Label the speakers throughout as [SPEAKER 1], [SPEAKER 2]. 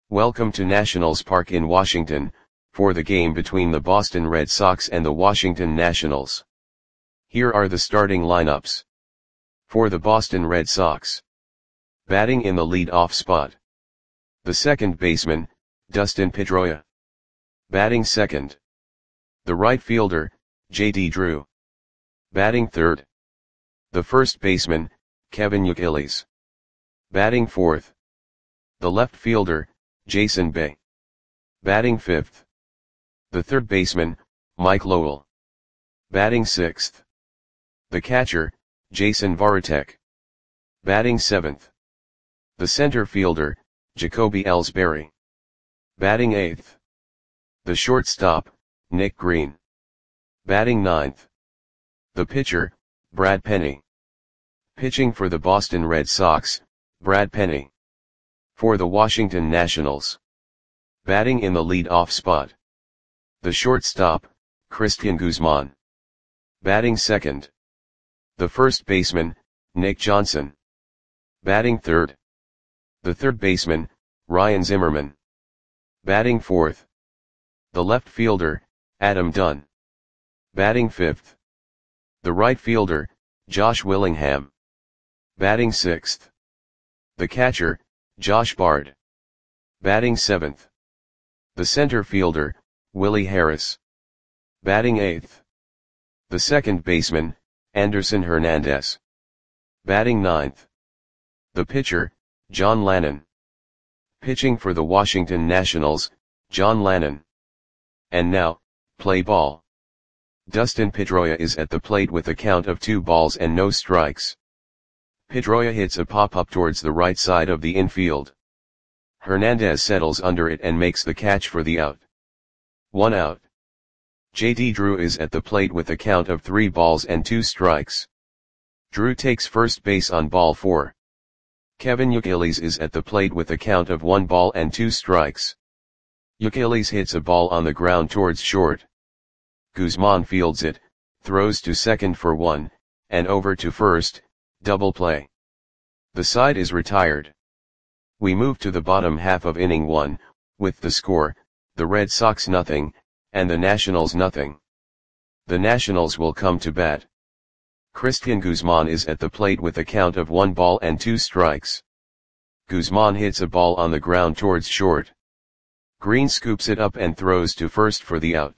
[SPEAKER 1] Welcome to Nationals Park in Washington, for the game between the Boston Red Sox and the Washington Nationals. Here are the starting lineups. For the Boston Red Sox. Batting in the lead-off spot. The second baseman, Dustin Pedroia. Batting second. The right fielder, J.D. Drew. Batting third. The first baseman, Kevin Youkilis. Batting fourth. The left fielder, Jason Bay. Batting fifth. The third baseman, Mike Lowell. Batting sixth. The catcher, Jason Varitek. Batting seventh. The center fielder, Jacoby Ellsbury. Batting eighth. The shortstop, Nick Green. Batting ninth. The pitcher, Brad Penny. Pitching for the Boston Red Sox, Brad Penny. For the Washington Nationals. Batting in the lead-off spot. The shortstop, Cristian Guzman. Batting second. The first baseman, Nick Johnson. Batting third. The third baseman, Ryan Zimmerman. Batting fourth. The left fielder, Adam Dunn. Batting fifth. The right fielder, Josh Willingham. Batting sixth. The catcher, Josh Bard. Batting seventh. The center fielder, Willie Harris. Batting eighth. The second baseman, Anderson Hernandez. Batting ninth. The pitcher, John Lannon. Pitching for the Washington Nationals, John Lannon. And now, play ball. Dustin Pedroia is at the plate with a count of 2 balls and no strikes. Pedroia hits a pop-up towards the right side of the infield. Hernandez settles under it and makes the catch for the out. 1 out. J.D. Drew is at the plate with a count of 3 balls and 2 strikes. Drew takes first base on ball 4. Kevin Youkilis is at the plate with a count of 1 ball and 2 strikes. Youkilis hits a ball on the ground towards short. Guzman fields it, throws to second for 1, and over to first. Double play. The side is retired. We move to the bottom half of inning 1, with the score, the Red Sox nothing, and the Nationals nothing. The Nationals will come to bat. Cristian Guzman is at the plate with a count of 1 ball and 2 strikes. Guzman hits a ball on the ground towards short. Green scoops it up and throws to first for the out.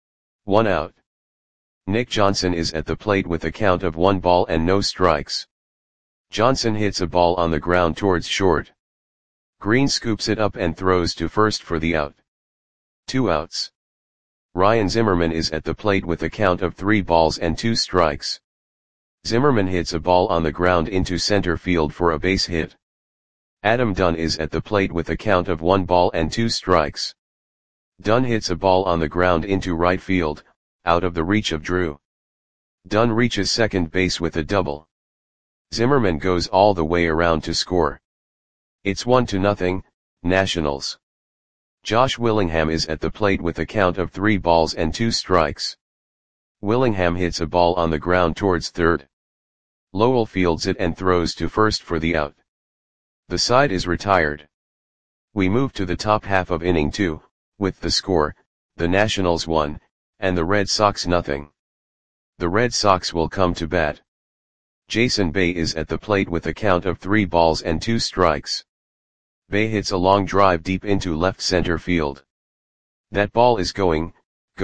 [SPEAKER 1] 1 out. Nick Johnson is at the plate with a count of 1 ball and no strikes. Johnson hits a ball on the ground towards short. Green scoops it up and throws to first for the out. 2 outs. Ryan Zimmerman is at the plate with a count of 3 balls and 2 strikes. Zimmerman hits a ball on the ground into center field for a base hit. Adam Dunn is at the plate with a count of 1 ball and 2 strikes. Dunn hits a ball on the ground into right field, out of the reach of Drew. Dunn reaches second base with a double. Zimmerman goes all the way around to score. It's 1-0, Nationals. Josh Willingham is at the plate with a count of 3 balls and 2 strikes. Willingham hits a ball on the ground towards third. Lowell fields it and throws to first for the out. The side is retired. We move to the top half of inning 2, with the score, the Nationals 1, and the Red Sox nothing. The Red Sox will come to bat. Jason Bay is at the plate with a count of 3 balls and 2 strikes. Bay hits a long drive deep into left center field. That ball is gone.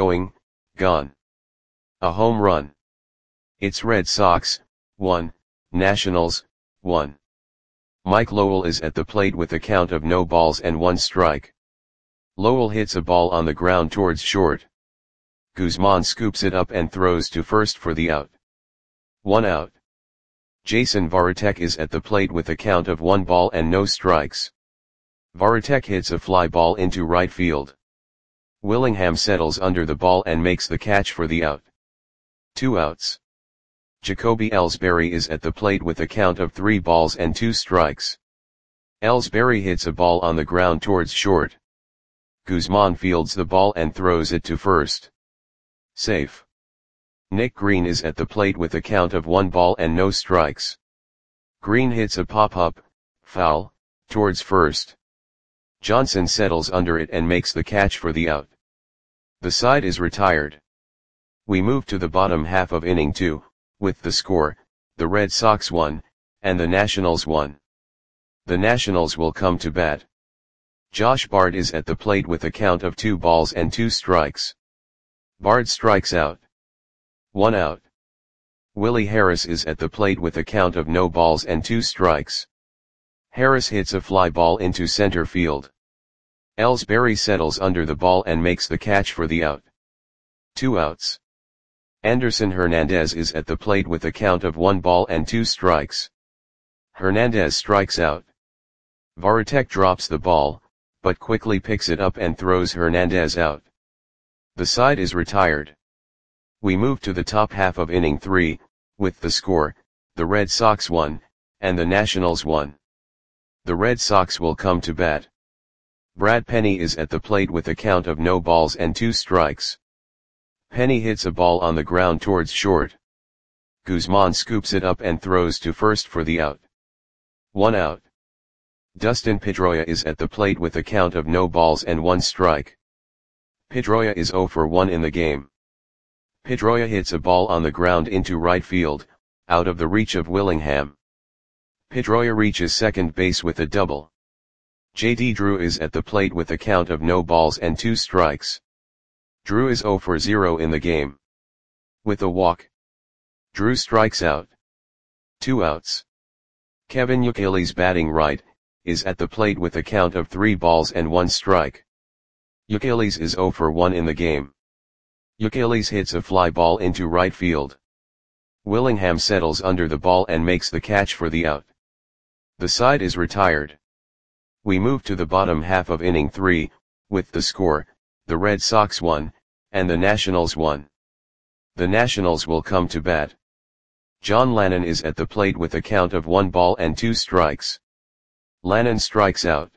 [SPEAKER 1] A home run. It's Red Sox, 1, Nationals, 1. Mike Lowell is at the plate with a count of no balls and 1 strike. Lowell hits a ball on the ground towards short. Guzman scoops it up and throws to first for the out. 1 out. Jason Varitek is at the plate with a count of 1 ball and no strikes. Varitek hits a fly ball into right field. Willingham settles under the ball and makes the catch for the out. 2 outs. Jacoby Ellsbury is at the plate with a count of 3 balls and 2 strikes. Ellsbury hits a ball on the ground towards short. Guzman fields the ball and throws it to first. Safe. Nick Green is at the plate with a count of 1 ball and no strikes. Green hits a pop-up, foul, towards first. Johnson settles under it and makes the catch for the out. The side is retired. We move to the bottom half of inning 2, with the score, the Red Sox won, and the Nationals won. The Nationals will come to bat. Josh Bard is at the plate with a count of 2 balls and 2 strikes. Bard strikes out. 1 out. Willie Harris is at the plate with a count of no balls and 2 strikes. Harris hits a fly ball into center field. Ellsbury settles under the ball and makes the catch for the out. 2 outs. Anderson Hernandez is at the plate with a count of 1 ball and 2 strikes. Hernandez strikes out. Varitek drops the ball, but quickly picks it up and throws Hernandez out. The side is retired. We move to the top half of inning 3, with the score, the Red Sox won, and the Nationals won. The Red Sox will come to bat. Brad Penny is at the plate with a count of no balls and 2 strikes. Penny hits a ball on the ground towards short. Guzman scoops it up and throws to first for the out. 1 out. Dustin Pedroia is at the plate with a count of no balls and 1 strike. Pedroia is 0 for 1 in the game. Pedroia hits a ball on the ground into right field, out of the reach of Willingham. Pedroia reaches second base with a double. J.D. Drew is at the plate with a count of no balls and 2 strikes. Drew is 0 for 0 in the game. With a walk, Drew strikes out. 2 outs. Kevin Youkilis, batting right, is at the plate with a count of 3 balls and 1 strike. Youkilis is 0 for 1 in the game. Youkilis hits a fly ball into right field. Willingham settles under the ball and makes the catch for the out. The side is retired. We move to the bottom half of inning 3, with the score, the Red Sox won, and the Nationals won. The Nationals will come to bat. John Lannon is at the plate with a count of 1 ball and 2 strikes. Lannon strikes out.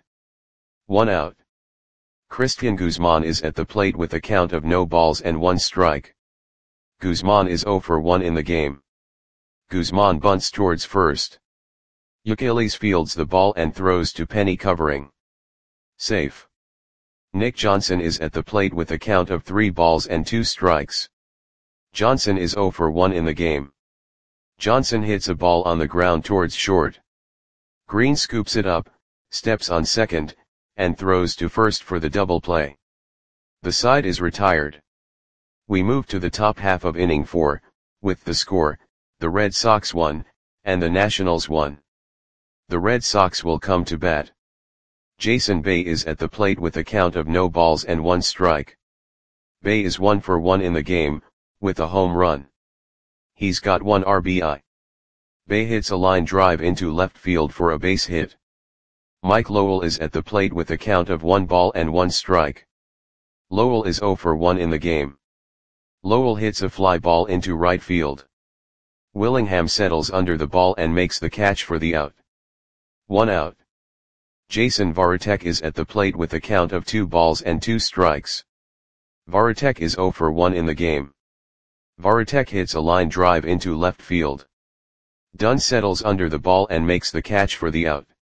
[SPEAKER 1] 1 out. Christian Guzman is at the plate with a count of no balls and 1 strike. Guzman is 0 for 1 in the game. Guzman bunts towards first. Youkilis fields the ball and throws to Penny, covering. Safe. Nick Johnson is at the plate with a count of 3 balls and 2 strikes. Johnson is 0 for 1 in the game. Johnson hits a ball on the ground towards short. Green scoops it up, steps on second, and throws to first for the double play. The side is retired. We move to the top half of inning 4, with the score, the Red Sox won, and the Nationals won. The Red Sox will come to bat. Jason Bay is at the plate with a count of no balls and 1 strike. Bay is 1 for 1 in the game, with a home run. He's got 1 RBI. Bay hits a line drive into left field for a base hit. Mike Lowell is at the plate with a count of 1 ball and 1 strike. Lowell is 0 for 1 in the game. Lowell hits a fly ball into right field. Willingham settles under the ball and makes the catch for the out. 1 out. Jason Varitek is at the plate with a count of 2 balls and 2 strikes. Varitek is 0 for 1 in the game. Varitek hits a line drive into left field. Dunn settles under the ball and makes the catch for the out.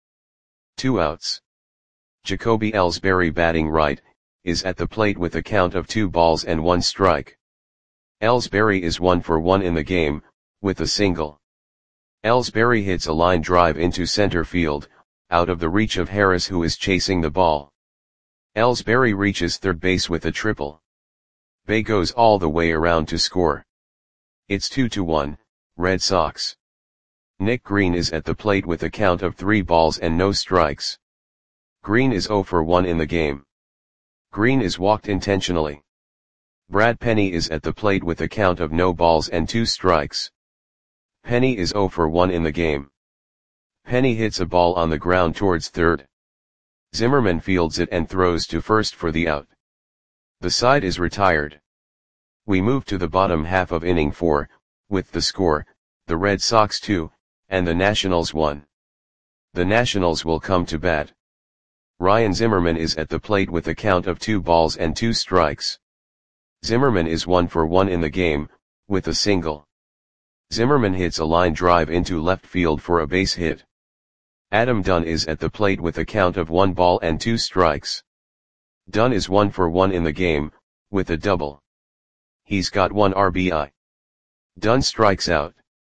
[SPEAKER 1] 2 outs. Jacoby Ellsbury, batting right, is at the plate with a count of 2 balls and 1 strike. Ellsbury is 1 for 1 in the game, with a single. Ellsbury hits a line drive into center field, out of the reach of Harris, who is chasing the ball. Ellsbury reaches third base with a triple. Bay goes all the way around to score. It's 2-1, Red Sox. Nick Green is at the plate with a count of 3 balls and no strikes. Green is 0 for 1 in the game. Green is walked intentionally. Brad Penny is at the plate with a count of no balls and 2 strikes. Penny is 0 for 1 in the game. Penny hits a ball on the ground towards third. Zimmerman fields it and throws to first for the out. The side is retired. We move to the bottom half of inning 4, with the score, the Red Sox 2, and the Nationals 1. The Nationals will come to bat. Ryan Zimmerman is at the plate with a count of 2 balls and 2 strikes. Zimmerman is 1 for 1 in the game, with a single. Zimmerman hits a line drive into left field for a base hit. Adam Dunn is at the plate with a count of 1 ball and 2 strikes. Dunn is 1 for 1 in the game, with a double. He's got 1 RBI. Dunn strikes out.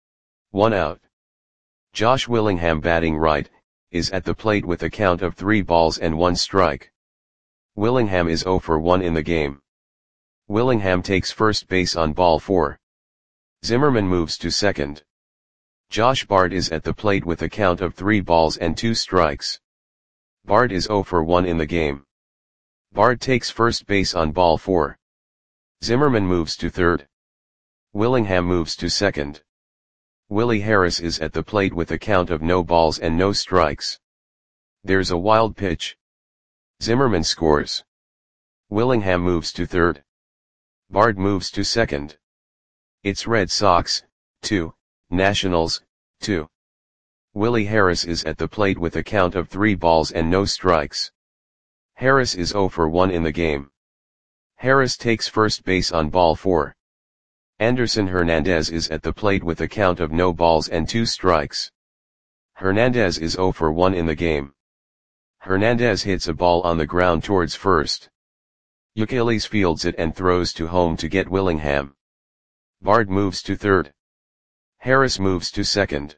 [SPEAKER 1] 1 out. Josh Willingham, batting right, is at the plate with a count of 3 balls and 1 strike. Willingham is 0 for 1 in the game. Willingham takes first base on ball 4. Zimmerman moves to second. Josh Bard is at the plate with a count of 3 balls and 2 strikes. Bard is 0 for 1 in the game. Bard takes first base on ball 4. Zimmerman moves to third. Willingham moves to second. Willie Harris is at the plate with a count of no balls and no strikes. There's a wild pitch. Zimmerman scores. Willingham moves to third. Bard moves to second. It's Red Sox, 2, Nationals, 2. Willie Harris is at the plate with a count of 3 balls and no strikes. Harris is 0 for 1 in the game. Harris takes first base on ball 4. Anderson Hernandez is at the plate with a count of no balls and 2 strikes. Hernandez is 0 for 1 in the game. Hernandez hits a ball on the ground towards first. Youkilis fields it and throws to home to get Willingham. Bard moves to third. Harris moves to second.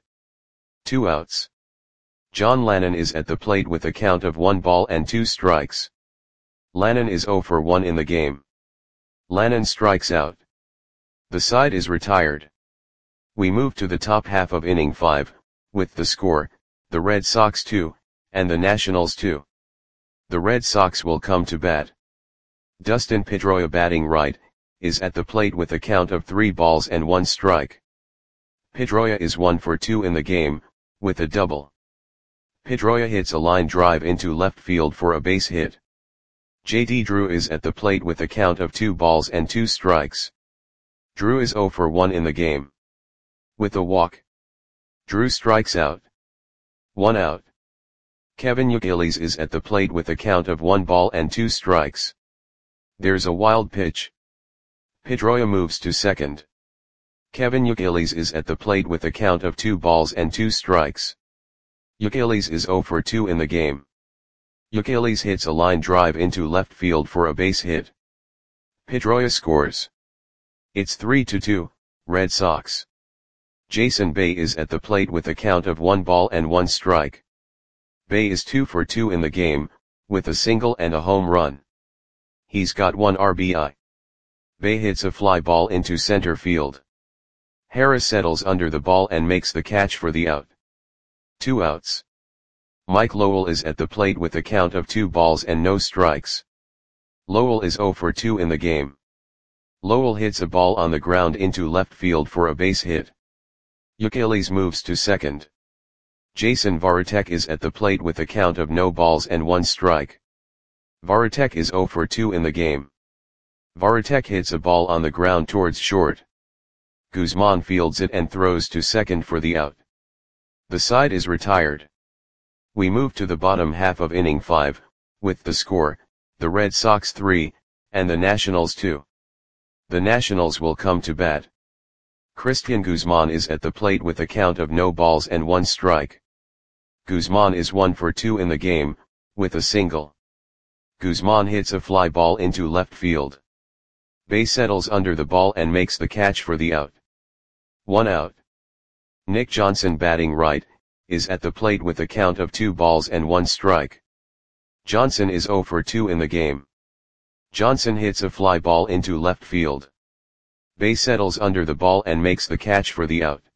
[SPEAKER 1] 2 outs. John Lannon is at the plate with a count of 1 ball and 2 strikes. Lannon is 0 for 1 in the game. Lannon strikes out. The side is retired. We move to the top half of inning 5, with the score, the Red Sox 2, and the Nationals 2. The Red Sox will come to bat. Dustin Pedroia, batting right, is at the plate with a count of 3 balls and 1 strike. Pedroia is 1 for 2 in the game, with a double. Pedroia hits a line drive into left field for a base hit. J.D. Drew is at the plate with a count of 2 balls and 2 strikes. Drew is 0 for 1 in the game. With a walk. Drew strikes out. 1 out. Kevin Youkilis is at the plate with a count of 1 ball and 2 strikes. There's a wild pitch. Pedroia moves to second. Kevin Youkilis is at the plate with a count of 2 balls and 2 strikes. Youkilis is 0 for 2 in the game. Youkilis hits a line drive into left field for a base hit. Pedroia scores. It's 3-2, Red Sox. Jason Bay is at the plate with a count of 1 ball and 1 strike. Bay is 2 for 2 in the game, with a single and a home run. He's got 1 RBI. Bay hits a fly ball into center field. Harris settles under the ball and makes the catch for the out. 2 outs. Mike Lowell is at the plate with a count of 2 balls and no strikes. Lowell is 0 for 2 in the game. Lowell hits a ball on the ground into left field for a base hit. Youkilis moves to second. Jason Varitek is at the plate with a count of no balls and 1 strike. Varitek is 0 for 2 in the game. Varitek hits a ball on the ground towards short. Guzman fields it and throws to second for the out. The side is retired. We move to the bottom half of inning 5, with the score, the Red Sox 3, and the Nationals 2. The Nationals will come to bat. Christian Guzman is at the plate with a count of no balls and 1 strike. Guzman is 1 for 2 in the game, with a single. Guzman hits a fly ball into left field. Bay settles under the ball and makes the catch for the out. 1 out. Nick Johnson, batting right, is at the plate with a count of 2 balls and 1 strike. Johnson is 0 for 2 in the game. Johnson hits a fly ball into left field. Bay settles under the ball and makes the catch for the out.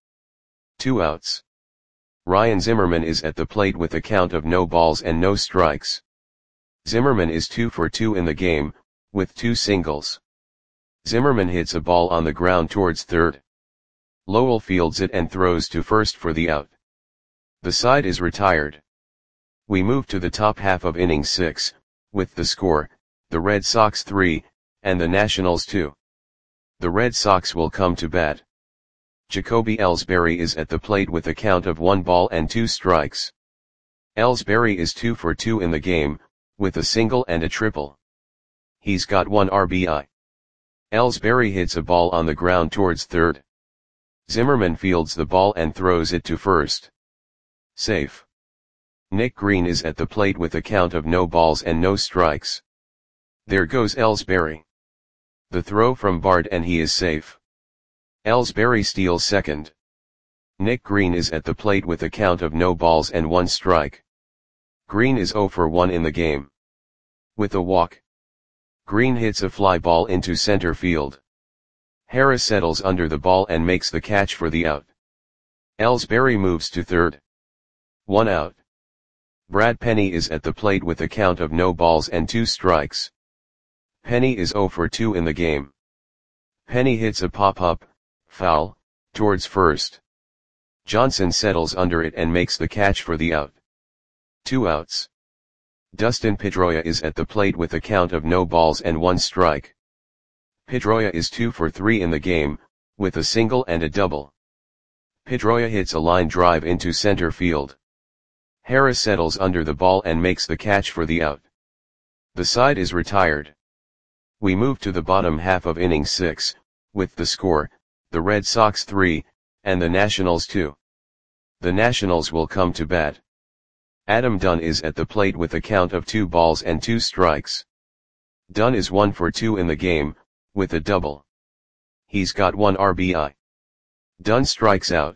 [SPEAKER 1] 2 outs. Ryan Zimmerman is at the plate with a count of no balls and no strikes. Zimmerman is 2 for 2 in the game, with 2 singles. Zimmerman hits a ball on the ground towards third. Lowell fields it and throws to first for the out. The side is retired. We move to the top half of inning 6, with the score, the Red Sox 3, and the Nationals 2. The Red Sox will come to bat. Jacoby Ellsbury is at the plate with a count of 1 ball and 2 strikes. Ellsbury is 2 for 2 in the game, with a single and a triple. He's got 1 RBI. Ellsbury hits a ball on the ground towards third. Zimmerman fields the ball and throws it to first. Safe. Nick Green is at the plate with a count of no balls and no strikes. There goes Ellsbury. The throw from Bard and he is safe. Ellsbury steals second. Nick Green is at the plate with a count of no balls and one strike. Green is 0 for 1 in the game. With a walk, Green hits a fly ball into center field. Harris settles under the ball and makes the catch for the out. Ellsbury moves to third. 1 out. Brad Penny is at the plate with a count of no balls and 2 strikes. Penny is 0 for 2 in the game. Penny hits a pop-up, foul, towards first. Johnson settles under it and makes the catch for the out. 2 outs. Dustin Pedroia is at the plate with a count of no balls and 1 strike. Pedroia is 2 for 3 in the game, with a single and a double. Pedroia hits a line drive into center field. Harris settles under the ball and makes the catch for the out. The side is retired. We move to the bottom half of inning 6, with the score, the Red Sox 3, and the Nationals 2. The Nationals will come to bat. Adam Dunn is at the plate with a count of 2 balls and 2 strikes. Dunn is 1 for 2 in the game, with a double. He's got 1 RBI. Dunn strikes out.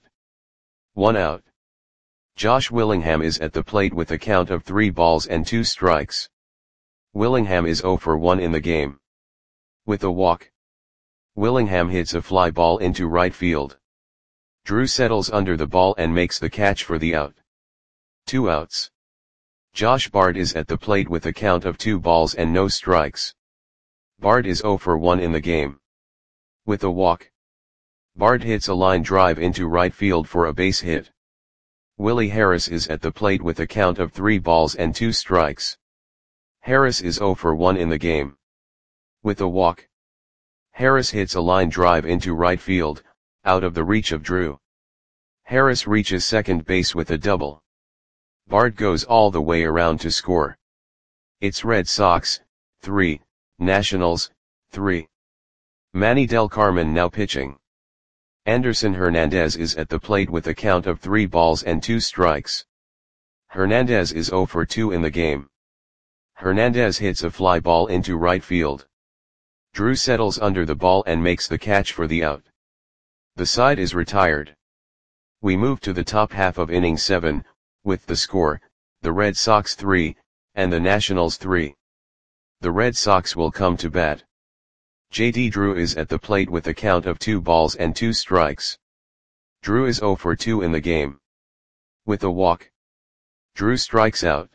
[SPEAKER 1] 1 out. Josh Willingham is at the plate with a count of 3 balls and 2 strikes. Willingham is 0 for 1 in the game. With a walk, Willingham hits a fly ball into right field. Drew settles under the ball and makes the catch for the out. 2 outs. Josh Bard is at the plate with a count of 2 balls and no strikes. Bard is 0 for 1 in the game. With a walk, Bard hits a line drive into right field for a base hit. Willie Harris is at the plate with a count of 3 balls and 2 strikes. Harris is 0 for 1 in the game. With a walk, Harris hits a line drive into right field, out of the reach of Drew. Harris reaches second base with a double. Bard goes all the way around to score. It's Red Sox, 3, Nationals, 3. Manny Del Carmen now pitching. Anderson Hernandez is at the plate with a count of 3 balls and 2 strikes. Hernandez is 0 for 2 in the game. Hernandez hits a fly ball into right field. Drew settles under the ball and makes the catch for the out. The side is retired. We move to the top half of inning 7, with the score, the Red Sox 3, and the Nationals 3. The Red Sox will come to bat. J.D. Drew is at the plate with a count of 2 balls and 2 strikes. Drew is 0 for 2 in the game. With a walk, Drew strikes out.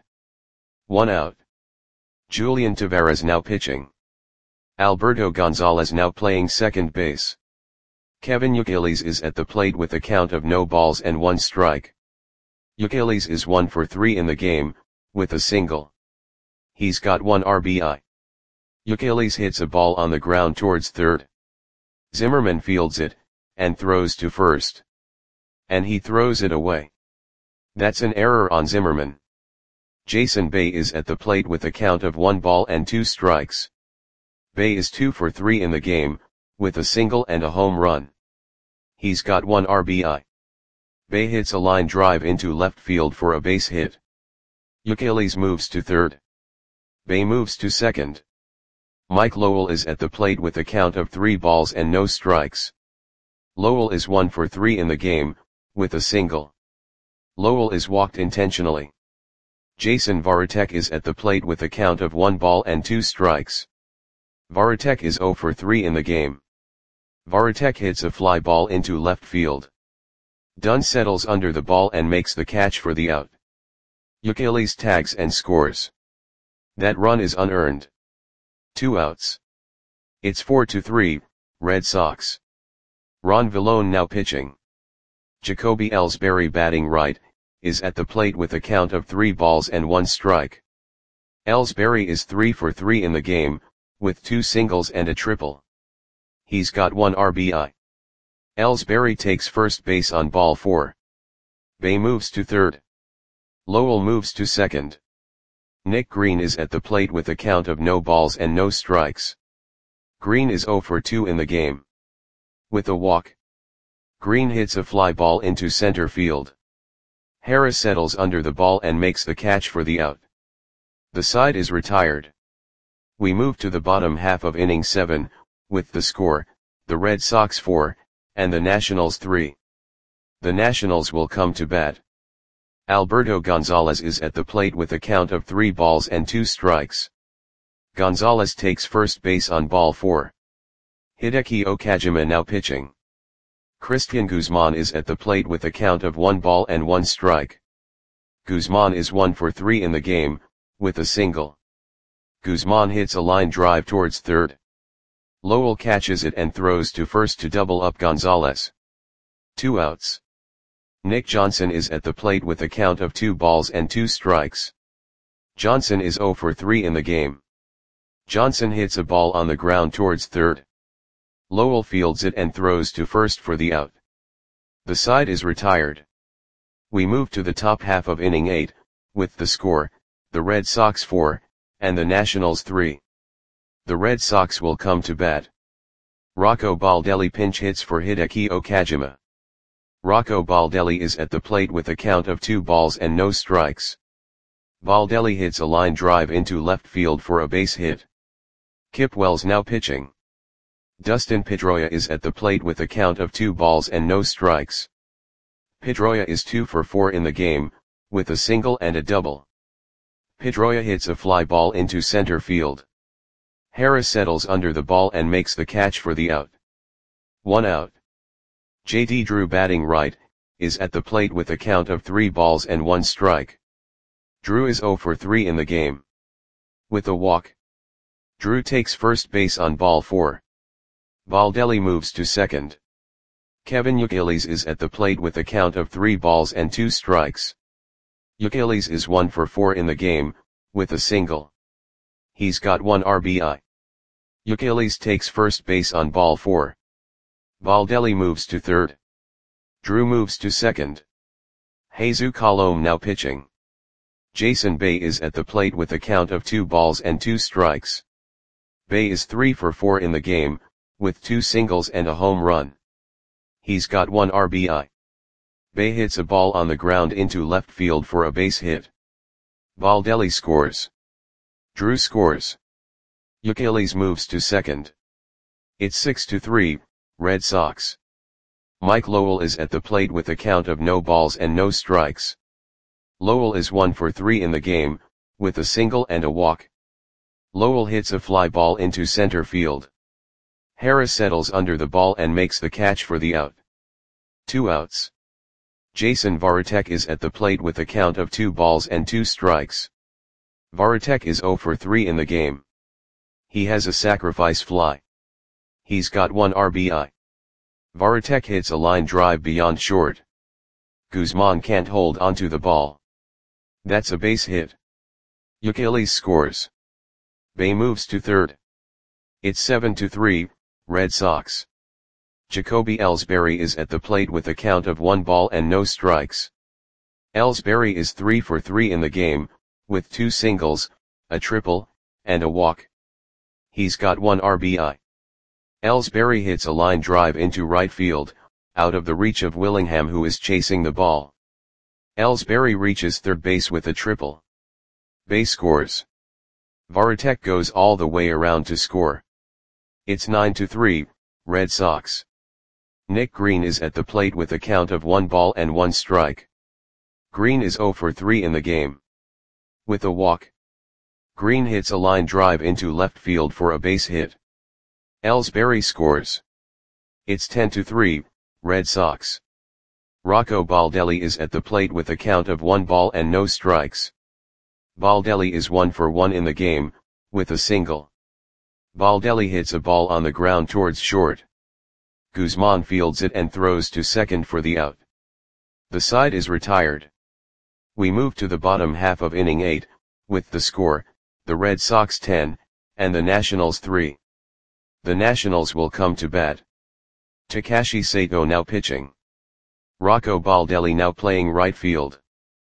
[SPEAKER 1] 1 out. Julian Taveras now pitching. Alberto Gonzalez now playing second base. Kevin Youkilis is at the plate with a count of no balls and 1 strike. Youkilis is 1 for 3 in the game, with a single. He's got 1 RBI. Youkilis hits a ball on the ground towards third. Zimmerman fields it, and throws to first. And he throws it away. That's an error on Zimmerman. Jason Bay is at the plate with a count of 1 ball and 2 strikes. Bay is 2 for 3 in the game, with a single and a home run. He's got 1 RBI. Bay hits a line drive into left field for a base hit. Youkilis moves to third. Bay moves to second. Mike Lowell is at the plate with a count of 3 balls and no strikes. Lowell is 1 for 3 in the game, with a single. Lowell is walked intentionally. Jason Varitek is at the plate with a count of 1 ball and 2 strikes. Varitek is 0 for 3 in the game. Varitek hits a fly ball into left field. Dunn settles under the ball and makes the catch for the out. Youkilis tags and scores. That run is unearned. 2 outs. It's 4-3, Red Sox. Ron Villone now pitching. Jacoby Ellsbury batting right, is at the plate with a count of 3 balls and 1 strike. Ellsbury is 3 for 3 in the game, with 2 singles and a triple. He's got 1 RBI. Ellsbury takes first base on ball 4. Bay moves to third. Lowell moves to second. Nick Green is at the plate with a count of no balls and no strikes. Green is 0 for 2 in the game. With a walk, Green hits a fly ball into center field. Harris settles under the ball and makes the catch for the out. The side is retired. We move to the bottom half of inning 7, with the score, the Red Sox 4, and the Nationals 3. The Nationals will come to bat. Alberto Gonzalez is at the plate with a count of 3 balls and 2 strikes. Gonzalez takes first base on ball 4. Hideki Okajima now pitching. Christian Guzman is at the plate with a count of 1 ball and 1 strike. Guzman is 1 for 3 in the game, with a single. Guzman hits a line drive towards third. Lowell catches it and throws to first to double up Gonzalez. 2 outs. Nick Johnson is at the plate with a count of 2 balls and 2 strikes. Johnson is 0 for 3 in the game. Johnson hits a ball on the ground towards third. Lowell fields it and throws to first for the out. The side is retired. We move to the top half of inning 8, with the score, the Red Sox 4, and the Nationals 3. The Red Sox will come to bat. Rocco Baldelli pinch hits for Hideki Okajima. Rocco Baldelli is at the plate with a count of 2 balls and no strikes. Baldelli hits a line drive into left field for a base hit. Kip Wells now pitching. Dustin Pedroia is at the plate with a count of 2 balls and no strikes. Pedroia is 2 for 4 in the game, with a single and a double. Pedroia hits a fly ball into center field. Harris settles under the ball and makes the catch for the out. 1 out. J.D. Drew batting right, is at the plate with a count of 3 balls and 1 strike. Drew is 0 for 3 in the game. With a walk. Drew takes first base on ball 4. Baldelli moves to second. Kevin Youkilis is at the plate with a count of 3 balls and 2 strikes. Youkilis is 1 for 4 in the game, with a single. He's got 1 RBI. Youkilis takes first base on ball 4. Baldelli moves to third. Drew moves to second. Jesus Colome now pitching. Jason Bay is at the plate with a count of 2 balls and 2 strikes. Bay is 3 for 4 in the game, with 2 singles and a home run. He's got 1 RBI. Bay hits a ball on the ground into left field for a base hit. Baldelli scores. Drew scores. Youkilis moves to second. It's 6-3, Red Sox. Mike Lowell is at the plate with a count of no balls and no strikes. Lowell is 1 for 3 in the game, with a single and a walk. Lowell hits a fly ball into center field. Harris settles under the ball and makes the catch for the out. 2 outs. Jason Varitek is at the plate with a count of 2 balls and 2 strikes. Varitek is 0 for 3 in the game. He has a sacrifice fly. He's got 1 RBI. Varitek hits a line drive beyond short. Guzman can't hold onto the ball. That's a base hit. Youkilis scores. Bay moves to third. It's 7-3, Red Sox. Jacoby Ellsbury is at the plate with a count of 1 ball and no strikes. Ellsbury is 3 for 3 in the game, with 2 singles, a triple, and a walk. He's got 1 RBI. Ellsbury hits a line drive into right field, out of the reach of Willingham, who is chasing the ball. Ellsbury reaches third base with a triple. Bay scores. Varitek goes all the way around to score. It's 9-3, Red Sox. Nick Green is at the plate with a count of 1 ball and 1 strike. Green is 0 for 3 in the game. With a walk. Green hits a line drive into left field for a base hit. Ellsbury scores. It's 10-3, Red Sox. Rocco Baldelli is at the plate with a count of 1 ball and no strikes. Baldelli is 1 for 1 in the game, with a single. Baldelli hits a ball on the ground towards short. Guzman fields it and throws to second for the out. The side is retired. We move to the bottom half of inning 8, with the score, the Red Sox 10, and the Nationals 3. The Nationals will come to bat. Takashi Sato now pitching. Rocco Baldelli now playing right field.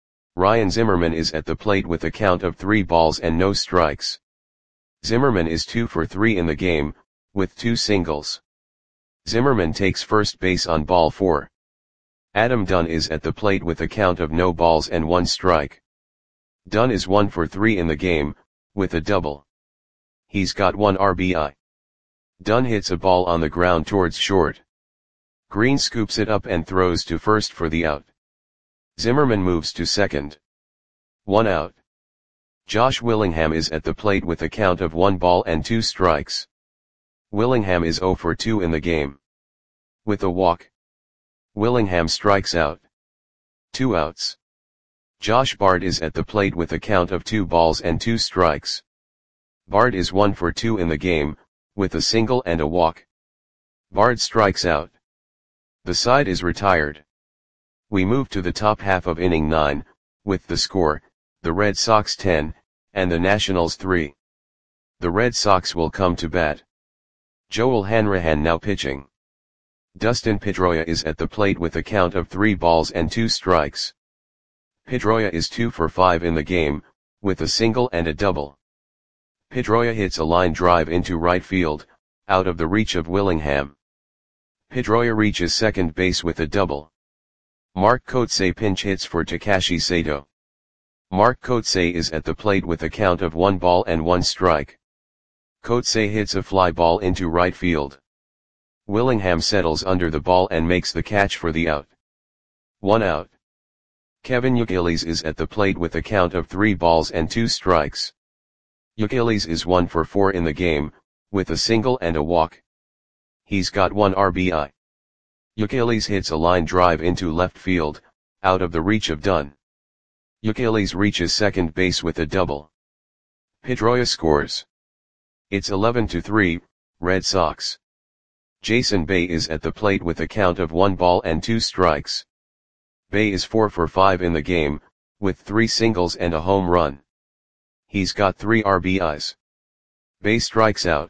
[SPEAKER 1] Ryan Zimmerman is at the plate with a count of 3 balls and no strikes. Zimmerman is 2 for 3 in the game, with 2 singles. Zimmerman takes first base on ball 4. Adam Dunn is at the plate with a count of no balls and 1 strike. Dunn is 1 for 3 in the game, with a double. He's got 1 RBI. Dunn hits a ball on the ground towards short. Green scoops it up and throws to first for the out. Zimmerman moves to second. 1 out. Josh Willingham is at the plate with a count of 1 ball and 2 strikes. Willingham is 0 for 2 in the game. With a walk, Willingham strikes out. 2 outs. Josh Bard is at the plate with a count of 2 balls and 2 strikes. Bard is 1 for 2 in the game, with a single and a walk. Bard strikes out. The side is retired. We move to the top half of inning 9, with the score, the Red Sox 10, and the Nationals 3. The Red Sox will come to bat. Joel Hanrahan now pitching. Dustin Pedroia is at the plate with a count of 3 balls and 2 strikes. Pedroia is 2 for 5 in the game, with a single and a double. Pedroia hits a line drive into right field, out of the reach of Willingham. Pedroia reaches second base with a double. Mark Kotsay pinch hits for Takashi Sato. Mark Kotsay is at the plate with a count of 1 ball and 1 strike. Kotsay hits a fly ball into right field. Willingham settles under the ball and makes the catch for the out. 1 out. Kevin Youkilis is at the plate with a count of 3 balls and 2 strikes. Youkilis is 1 for 4 in the game, with a single and a walk. He's got 1 RBI. Youkilis hits a line drive into left field, out of the reach of Dunn. Youkilis reaches second base with a double. Pedroia scores. It's 11-3, Red Sox. Jason Bay is at the plate with a count of 1 ball and 2 strikes. Bay is 4 for 5 in the game, with 3 singles and a home run. He's got 3 RBIs. Bay strikes out.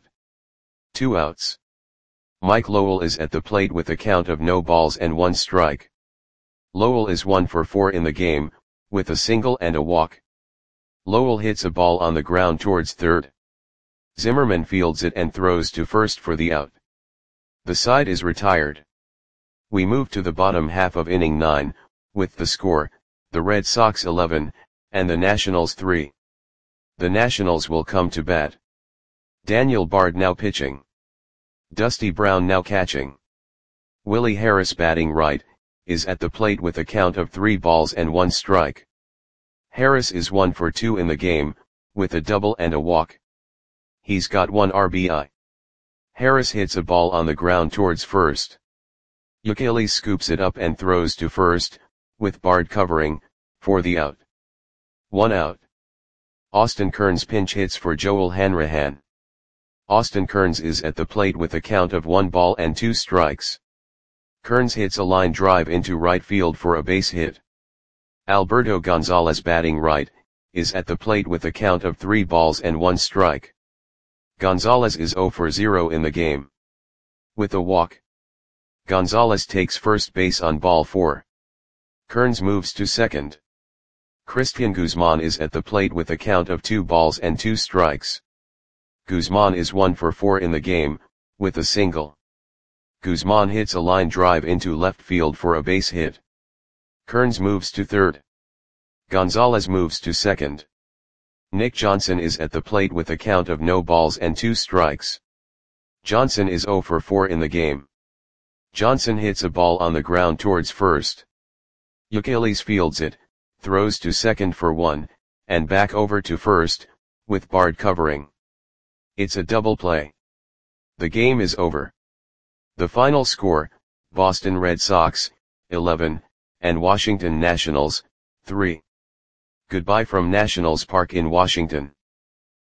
[SPEAKER 1] 2 outs. Mike Lowell is at the plate with a count of no balls and 1 strike. Lowell is 1 for 4 in the game, with a single and a walk. Lowell hits a ball on the ground towards third. Zimmerman fields it and throws to first for the out. The side is retired. We move to the bottom half of inning 9, with the score, the Red Sox 11, and the Nationals 3. The Nationals will come to bat. Daniel Bard now pitching. Dusty Brown now catching. Willie Harris batting right, is at the plate with a count of 3 balls and 1 strike. Harris is 1 for 2 in the game, with a double and a walk. He's got 1 RBI. Harris hits a ball on the ground towards first. Youkilis scoops it up and throws to first, with Bard covering, for the out. 1 out. Austin Kearns pinch hits for Joel Hanrahan. Austin Kearns is at the plate with a count of 1 ball and 2 strikes. Kearns hits a line drive into right field for a base hit. Alberto Gonzalez batting right, is at the plate with a count of 3 balls and 1 strike. Gonzalez is 0 for 0 in the game. With a walk, Gonzalez takes first base on ball 4. Kearns moves to second. Christian Guzman is at the plate with a count of 2 balls and 2 strikes. Guzman is 1 for 4 in the game, with a single. Guzman hits a line drive into left field for a base hit. Kearns moves to third. Gonzalez moves to second. Nick Johnson is at the plate with a count of no balls and 2 strikes. Johnson is 0 for 4 in the game. Johnson hits a ball on the ground towards first. Youkilis fields it, throws to second for 1, and back over to first, with Bard covering. It's a double play. The game is over. The final score, Boston Red Sox, 11, and Washington Nationals, 3. Goodbye from Nationals Park in Washington.